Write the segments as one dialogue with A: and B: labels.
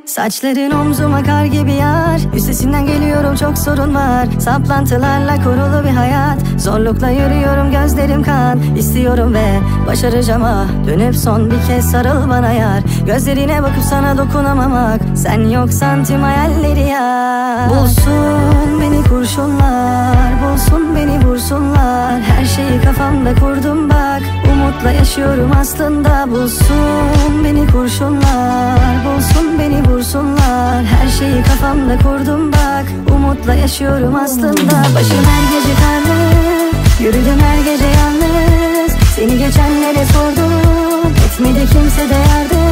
A: Saçların omzuma kar gibi yağar. Üstesinden geliyorum, çok sorun var. Saplantılarla kurulu bir hayat. Zorlukla yürüyorum, gözlerim kan. İstiyorum ve başaracağım ah. Dönüp son bir kez sarıl bana yar. Gözlerine bakıp sana dokunamamak. Sen yoksan tüm hayalleri ya. Bulsun beni kurşunlar, bulsun beni vursunlar. Her şeyi kafamda kurdum bak. Umutla yaşıyorum aslında. Bulsun beni kurşunlar, bulsun beni vursunlar. Her şeyi kafamda kurdum bak. Umutla yaşıyorum aslında. Başım her gece karlı, yürüdüm her gece yalnız. Seni geçenlere sordum, etmedi kimse de yardım.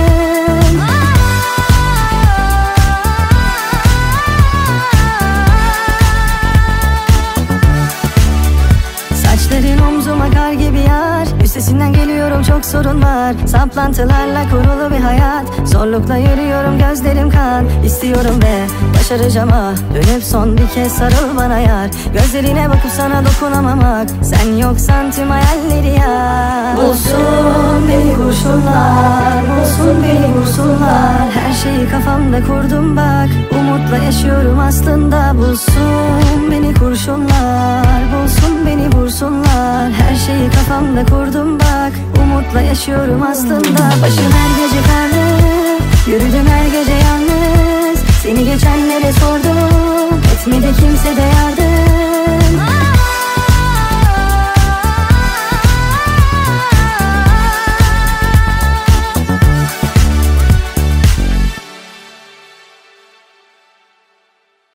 A: Saçların omzuma kar gibi yağar. Üstesinden geliyorum, çok sorun var. Saplantılarla kurulu bir hayat. Zorlukla yürüyorum, gözlerim kan. İstiyorum ve başaracağım ah. Dönüp son bir kez sarıl bana yar. Gözlerine bakıp sana dokunamamak. Sen yoksan tüm hayalleri ya. Bulsun beni kurşunlar, bulsun beni vursunlar. Her şeyi kafamda kurdum bak. Umutla yaşıyorum aslında. Bulsun beni kurşunlar, bulsun beni vursunlar. Her şeyi kafamda kurdum bak. Umutla yaşıyorum aslında. Başım her gece karlı, yürüdüm her gece yalnız. Seni geçenlere sordum, etmedi kimse de yardım.